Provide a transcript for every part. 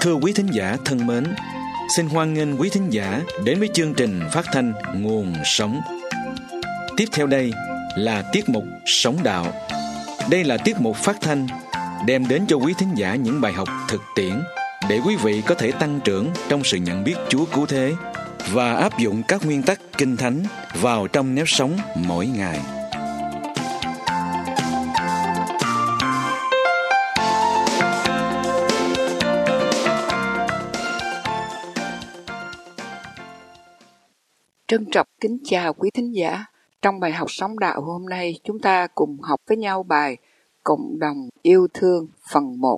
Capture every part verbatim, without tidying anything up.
Thưa quý thính giả thân mến, xin hoan nghênh quý thính giả đến với chương trình phát thanh Nguồn Sống. Tiếp theo đây là tiết mục Sống Đạo. Đây là tiết mục phát thanh đem đến cho quý thính giả những bài học thực tiễn để quý vị có thể tăng trưởng trong sự nhận biết Chúa cứu thế và áp dụng các nguyên tắc Kinh Thánh vào trong nếp sống mỗi ngày. Trân trọng kính chào quý thính giả. Trong bài học Sống Đạo hôm nay, chúng ta cùng học với nhau bài Cộng đồng yêu thương phần một.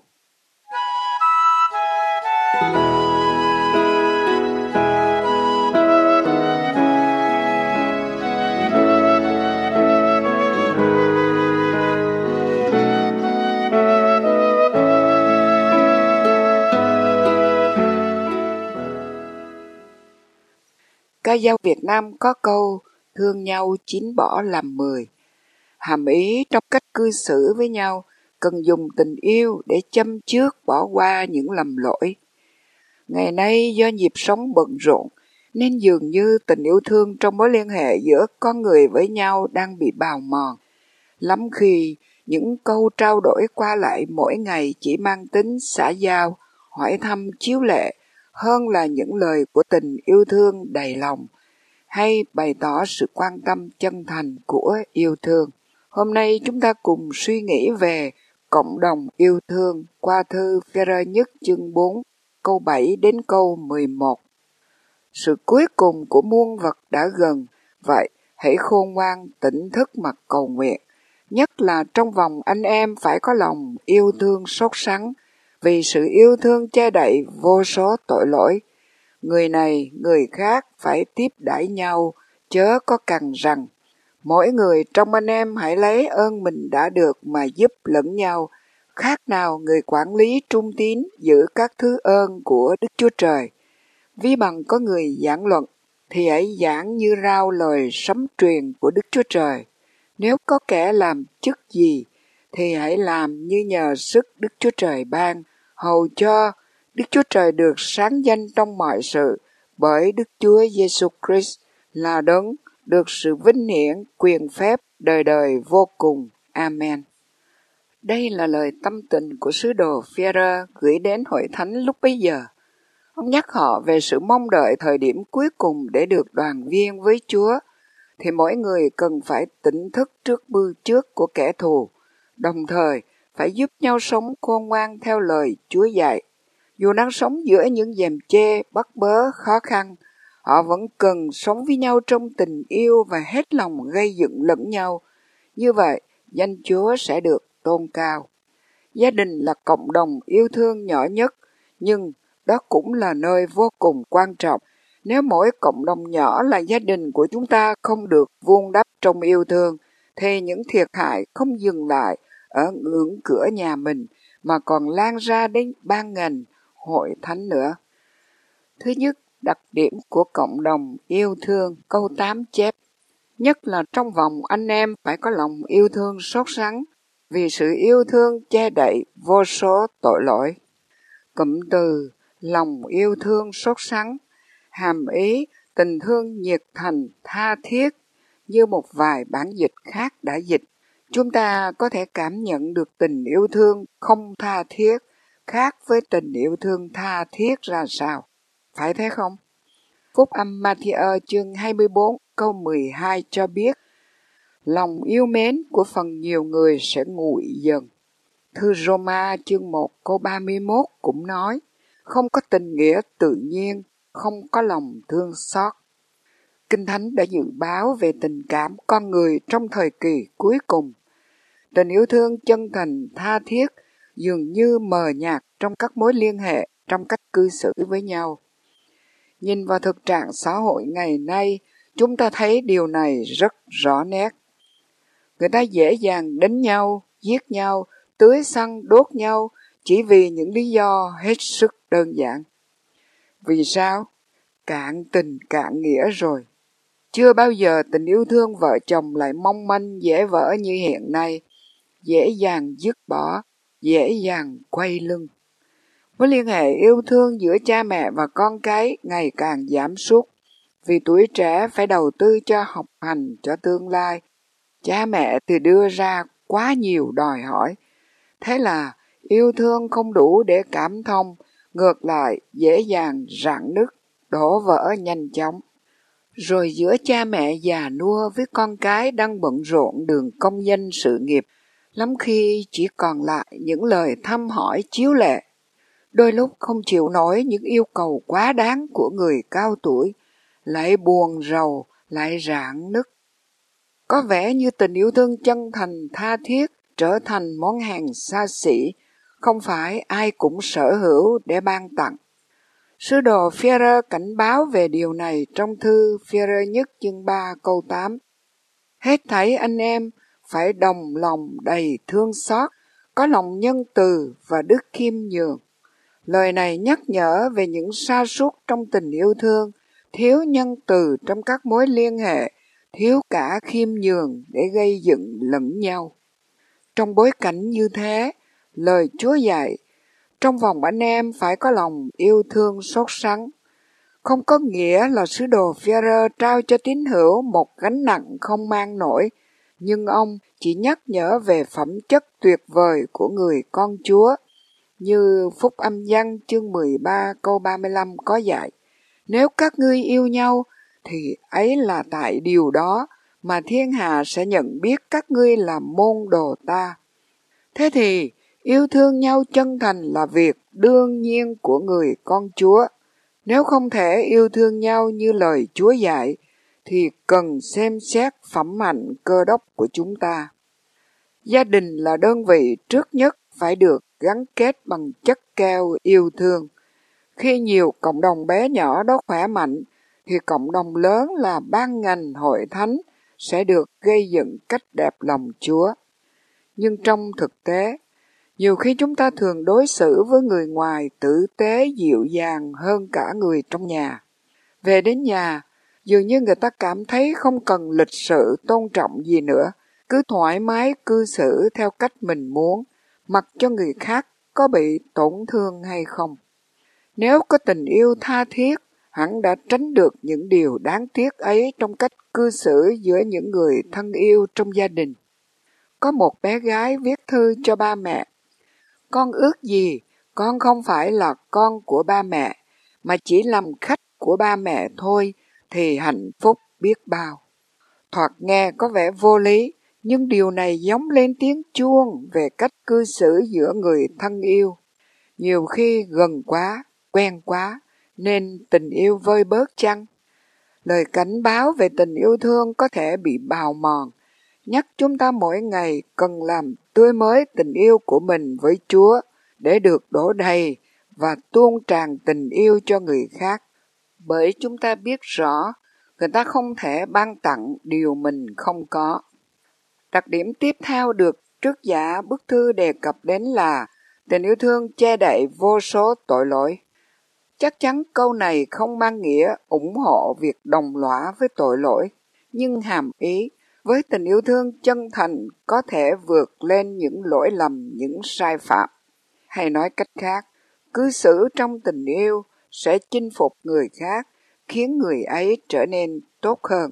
Ca dao Việt Nam có câu thương nhau chín bỏ làm mười. Hàm ý trong cách cư xử với nhau cần dùng tình yêu để châm chước bỏ qua những lầm lỗi. Ngày nay do nhịp sống bận rộn nên dường như tình yêu thương trong mối liên hệ giữa con người với nhau đang bị bào mòn. Lắm khi những câu trao đổi qua lại mỗi ngày chỉ mang tính xã giao, hỏi thăm chiếu lệ hơn là những lời của tình yêu thương đầy lòng hay bày tỏ sự quan tâm chân thành của yêu thương. Hôm nay chúng ta cùng suy nghĩ về cộng đồng yêu thương qua thư Phê-rơ nhất chương bốn câu bảy đến câu mười một. Sự cuối cùng của muôn vật đã gần, vậy hãy khôn ngoan tỉnh thức mà cầu nguyện. Nhất là trong vòng anh em phải có lòng yêu thương sốt sắng, vì sự yêu thương che đậy vô số tội lỗi. Người này, người khác phải tiếp đãi nhau, chớ có cằn rằng. Mỗi người trong anh em hãy lấy ơn mình đã được mà giúp lẫn nhau. Khác nào người quản lý trung tín giữ các thứ ơn của Đức Chúa Trời. Ví bằng có người giảng luận, thì hãy giảng như rao lời sấm truyền của Đức Chúa Trời. Nếu có kẻ làm chức gì, thì hãy làm như nhờ sức Đức Chúa Trời ban, hầu cho Đức Chúa Trời được sáng danh trong mọi sự, bởi Đức Chúa Giêsu Christ là đấng được sự vinh hiển, quyền phép đời đời vô cùng. Amen. Đây là lời tâm tình của sứ đồ Phê-rơ gửi đến hội thánh lúc bấy giờ. Ông nhắc họ về sự mong đợi thời điểm cuối cùng để được đoàn viên với Chúa, thì mỗi người cần phải tỉnh thức trước bư trước của kẻ thù, đồng thời phải giúp nhau sống khôn ngoan theo lời Chúa dạy. Dù đang sống giữa những gièm chê, bắt bớ, khó khăn, họ vẫn cần sống với nhau trong tình yêu và hết lòng gây dựng lẫn nhau. Như vậy, danh Chúa sẽ được tôn cao. Gia đình là cộng đồng yêu thương nhỏ nhất, nhưng đó cũng là nơi vô cùng quan trọng. Nếu mỗi cộng đồng nhỏ là gia đình của chúng ta không được vun đắp trong yêu thương, thì những thiệt hại không dừng lại ở ngưỡng cửa nhà mình, mà còn lan ra đến ban ngành, hội thánh nữa. Thứ nhất, đặc điểm của cộng đồng yêu thương, câu tám chép. Nhất là trong vòng anh em phải có lòng yêu thương sốt sắng, vì sự yêu thương che đậy vô số tội lỗi. Cụm từ lòng yêu thương sốt sắng hàm ý tình thương nhiệt thành, tha thiết, như một vài bản dịch khác đã dịch. Chúng ta có thể cảm nhận được tình yêu thương không tha thiết khác với tình yêu thương tha thiết ra sao. Phải thế không? Phúc âm Ma-thi-ơ chương hai mươi bốn câu mười hai cho biết, lòng yêu mến của phần nhiều người sẽ nguội dần. Thư Rô-ma chương một câu ba mươi mốt cũng nói, không có tình nghĩa tự nhiên, không có lòng thương xót. Kinh Thánh đã dự báo về tình cảm con người trong thời kỳ cuối cùng. Tình yêu thương chân thành, tha thiết dường như mờ nhạt trong các mối liên hệ, trong cách cư xử với nhau. Nhìn vào thực trạng xã hội ngày nay, chúng ta thấy điều này rất rõ nét. Người ta dễ dàng đánh nhau, giết nhau, tưới xăng đốt nhau chỉ vì những lý do hết sức đơn giản. Vì sao? Cạn tình cạn nghĩa rồi. Chưa bao giờ tình yêu thương vợ chồng lại mong manh dễ vỡ như hiện nay, dễ dàng dứt bỏ, dễ dàng quay lưng. Mối liên hệ yêu thương giữa cha mẹ và con cái ngày càng giảm sút, vì tuổi trẻ phải đầu tư cho học hành, cho tương lai. Cha mẹ thì đưa ra quá nhiều đòi hỏi. Thế là yêu thương không đủ để cảm thông, ngược lại dễ dàng rạn nứt, đổ vỡ nhanh chóng. Rồi giữa cha mẹ già nua với con cái đang bận rộn đường công danh sự nghiệp, lắm khi chỉ còn lại những lời thăm hỏi chiếu lệ. Đôi lúc không chịu nổi những yêu cầu quá đáng của người cao tuổi, lại buồn rầu, lại rạn nứt. Có vẻ như tình yêu thương chân thành tha thiết trở thành món hàng xa xỉ, không phải ai cũng sở hữu để ban tặng. Sứ đồ Phi-e-rơ cảnh báo về điều này trong thư Phi-e-rơ nhất chương ba câu tám. Hết thảy anh em phải đồng lòng đầy thương xót, có lòng nhân từ và đức khiêm nhường. Lời này nhắc nhở về những sa sút trong tình yêu thương, thiếu nhân từ trong các mối liên hệ, thiếu cả khiêm nhường để gây dựng lẫn nhau. Trong bối cảnh như thế, lời Chúa dạy, trong vòng anh em phải có lòng yêu thương sốt sắng. Không có nghĩa là sứ đồ Phi-e-rơ trao cho tín hữu một gánh nặng không mang nổi, nhưng ông chỉ nhắc nhở về phẩm chất tuyệt vời của người con Chúa, như Phúc Âm Giăng chương mười ba câu ba mươi lăm có dạy. Nếu các ngươi yêu nhau, thì ấy là tại điều đó mà thiên hạ sẽ nhận biết các ngươi là môn đồ ta. Thế thì, yêu thương nhau chân thành là việc đương nhiên của người con Chúa. Nếu không thể yêu thương nhau như lời Chúa dạy, thì cần xem xét phẩm hạnh Cơ Đốc của chúng ta. Gia đình là đơn vị trước nhất phải được gắn kết bằng chất keo yêu thương. Khi nhiều cộng đồng bé nhỏ đó khỏe mạnh, thì cộng đồng lớn là ban ngành hội thánh sẽ được gây dựng cách đẹp lòng Chúa. Nhưng trong thực tế, nhiều khi chúng ta thường đối xử với người ngoài tử tế dịu dàng hơn cả người trong nhà. Về đến nhà, dường như người ta cảm thấy không cần lịch sự tôn trọng gì nữa, cứ thoải mái cư xử theo cách mình muốn, mặc cho người khác có bị tổn thương hay không. Nếu có tình yêu tha thiết, hẳn đã tránh được những điều đáng tiếc ấy trong cách cư xử giữa những người thân yêu trong gia đình. Có một bé gái viết thư cho ba mẹ. Con ước gì con không phải là con của ba mẹ, mà chỉ làm khách của ba mẹ thôi, thì hạnh phúc biết bao. Thoạt nghe có vẻ vô lý, nhưng điều này giống lên tiếng chuông về cách cư xử giữa người thân yêu. Nhiều khi gần quá, quen quá, nên tình yêu vơi bớt chăng? Lời cảnh báo về tình yêu thương có thể bị bào mòn, nhắc chúng ta mỗi ngày cần làm tươi mới tình yêu của mình với Chúa để được đổ đầy và tuôn tràn tình yêu cho người khác. Bởi chúng ta biết rõ, người ta không thể ban tặng điều mình không có. Đặc điểm tiếp theo được trước giả bức thư đề cập đến là tình yêu thương che đậy vô số tội lỗi. Chắc chắn câu này không mang nghĩa ủng hộ việc đồng lõa với tội lỗi, nhưng hàm ý với tình yêu thương chân thành có thể vượt lên những lỗi lầm, những sai phạm. Hay nói cách khác, cư xử trong tình yêu sẽ chinh phục người khác, khiến người ấy trở nên tốt hơn.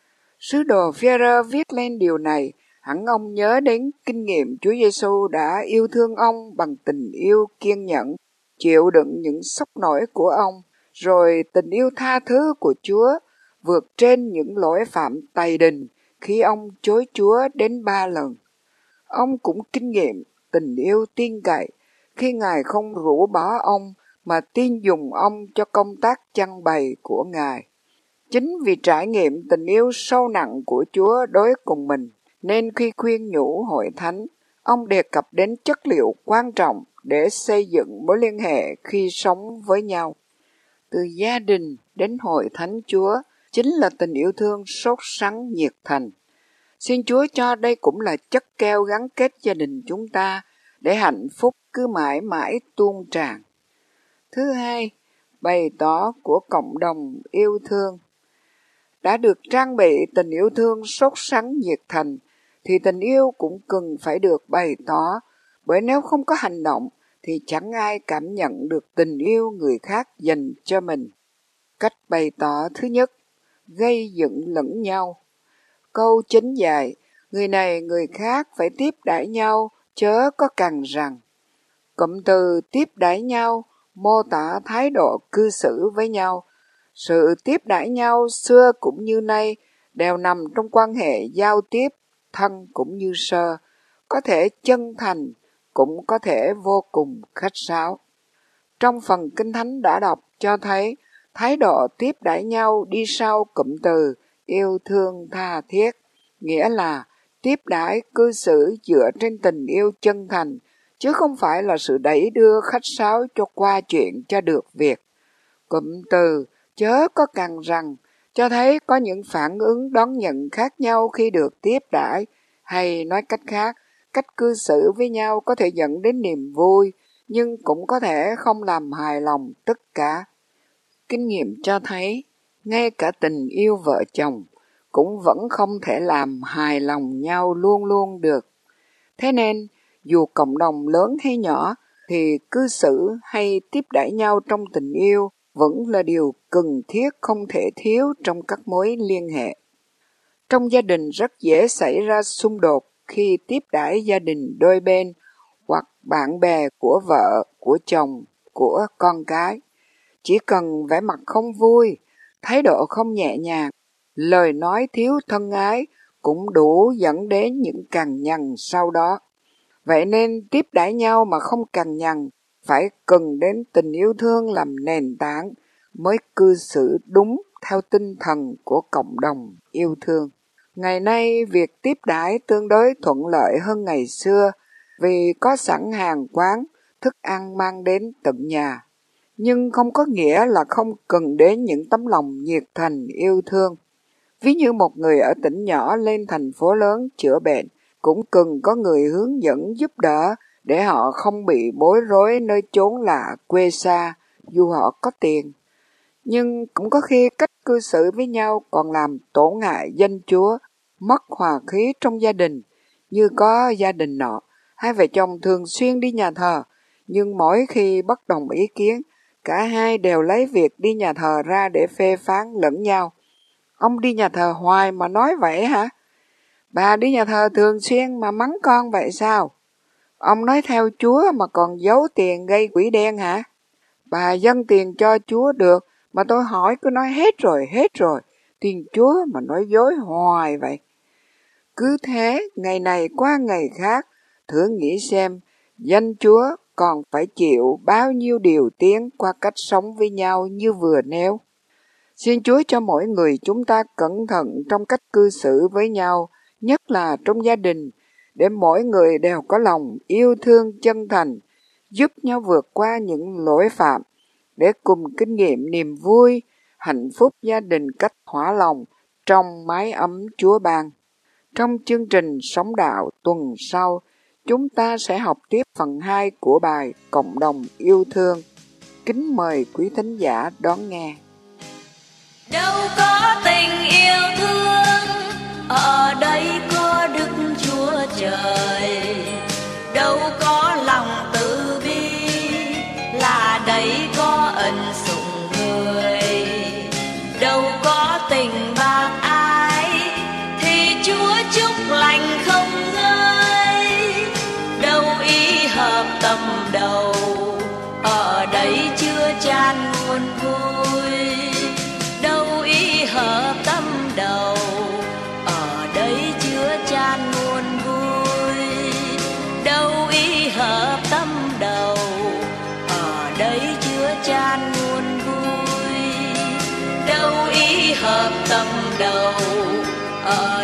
Sứ đồ Phi-e-rơ viết lên điều này, hẳn ông nhớ đến kinh nghiệm Chúa Giêsu đã yêu thương ông bằng tình yêu kiên nhẫn, chịu đựng những sốc nổi của ông, rồi tình yêu tha thứ của Chúa vượt trên những lỗi phạm tày đình khi ông chối Chúa đến ba lần. Ông cũng kinh nghiệm tình yêu tin cậy khi Ngài không rũ bỏ ông mà tin dùng ông cho công tác chăn bày của Ngài. Chính vì trải nghiệm tình yêu sâu nặng của Chúa đối cùng mình, nên khi khuyên nhủ hội thánh, ông đề cập đến chất liệu quan trọng để xây dựng mối liên hệ khi sống với nhau. Từ gia đình đến hội thánh Chúa chính là tình yêu thương sốt sắng nhiệt thành. Xin Chúa cho đây cũng là chất keo gắn kết gia đình chúng ta để hạnh phúc cứ mãi mãi tuôn tràn. Thứ hai, bày tỏ của cộng đồng yêu thương. Đã được trang bị tình yêu thương sốt sắng nhiệt thành, thì tình yêu cũng cần phải được bày tỏ, bởi nếu không có hành động, thì chẳng ai cảm nhận được tình yêu người khác dành cho mình. Cách bày tỏ thứ nhất, gây dựng lẫn nhau. Câu chính dạy, người này người khác phải tiếp đãi nhau, chớ có cằn rằng. Cụm từ tiếp đãi nhau mô tả thái độ cư xử với nhau. Sự tiếp đãi nhau xưa cũng như nay đều nằm trong quan hệ giao tiếp, thân cũng như sơ, có thể chân thành, cũng có thể vô cùng khách sáo. Trong phần Kinh Thánh đã đọc cho thấy thái độ tiếp đãi nhau đi sau cụm từ yêu thương tha thiết, nghĩa là tiếp đãi cư xử dựa trên tình yêu chân thành, chứ không phải là sự đẩy đưa khách sáo cho qua chuyện cho được việc. Cụm từ chớ có cằn rằng cho thấy có những phản ứng đón nhận khác nhau khi được tiếp đãi, hay nói cách khác, cách cư xử với nhau có thể dẫn đến niềm vui, nhưng cũng có thể không làm hài lòng tất cả. Kinh nghiệm cho thấy, ngay cả tình yêu vợ chồng cũng vẫn không thể làm hài lòng nhau luôn luôn được. Thế nên, dù cộng đồng lớn hay nhỏ, thì cư xử hay tiếp đãi nhau trong tình yêu vẫn là điều cần thiết không thể thiếu trong các mối liên hệ. Trong gia đình rất dễ xảy ra xung đột khi tiếp đãi gia đình đôi bên, hoặc bạn bè của vợ, của chồng, của con cái. Chỉ cần vẻ mặt không vui, thái độ không nhẹ nhàng, lời nói thiếu thân ái cũng đủ dẫn đến những cằn nhằn sau đó. Vậy nên tiếp đãi nhau mà không cằn nhằn, phải cần đến tình yêu thương làm nền tảng, mới cư xử đúng theo tinh thần của cộng đồng yêu thương. Ngày nay, việc tiếp đãi tương đối thuận lợi hơn ngày xưa vì có sẵn hàng quán, thức ăn mang đến tận nhà. Nhưng không có nghĩa là không cần đến những tấm lòng nhiệt thành yêu thương. Ví như một người ở tỉnh nhỏ lên thành phố lớn chữa bệnh, cũng cần có người hướng dẫn giúp đỡ để họ không bị bối rối nơi chốn lạ quê xa dù họ có tiền. Nhưng cũng có khi cách cư xử với nhau còn làm tổn hại danh Chúa, mất hòa khí trong gia đình. Như có gia đình nọ, hai vợ chồng thường xuyên đi nhà thờ, nhưng mỗi khi bất đồng ý kiến, cả hai đều lấy việc đi nhà thờ ra để phê phán lẫn nhau. Ông đi nhà thờ hoài mà nói vậy hả? Bà đi nhà thờ thường xuyên mà mắng con vậy sao? Ông nói theo Chúa mà còn giấu tiền gây quỷ đen hả? Bà dâng tiền cho Chúa được, mà tôi hỏi cứ nói hết rồi, hết rồi. Tiền Chúa mà nói dối hoài vậy. Cứ thế, ngày này qua ngày khác, thử nghĩ xem, danh Chúa còn phải chịu bao nhiêu điều tiếng qua cách sống với nhau như vừa nêu. Xin Chúa cho mỗi người chúng ta cẩn thận trong cách cư xử với nhau, nhất là trong gia đình, để mỗi người đều có lòng yêu thương chân thành, giúp nhau vượt qua những lỗi phạm, để cùng kinh nghiệm niềm vui, hạnh phúc gia đình cách hòa lòng trong mái ấm Chúa ban. Trong chương trình Sống Đạo tuần sau, chúng ta sẽ học tiếp phần hai của bài Cộng đồng yêu thương. Kính mời quý thính giả đón nghe. Đâu có tình yêu thương, ở đây có Đức Chúa Trời. Đâu có lòng từ bi, là đây có ân sủng người. Đâu có tình bác ái, thì Chúa chúc lành không ngơi. Đâu ý hợp tâm đầu, ở đây chưa chan nguồn vui. Đâu ý hợp tâm đầu, ở đây chưa chan nguồn vui. Đâu ý hợp tâm đầu, ở đây chưa chan nguồn vui. Đâu ý hợp tâm đầu, ở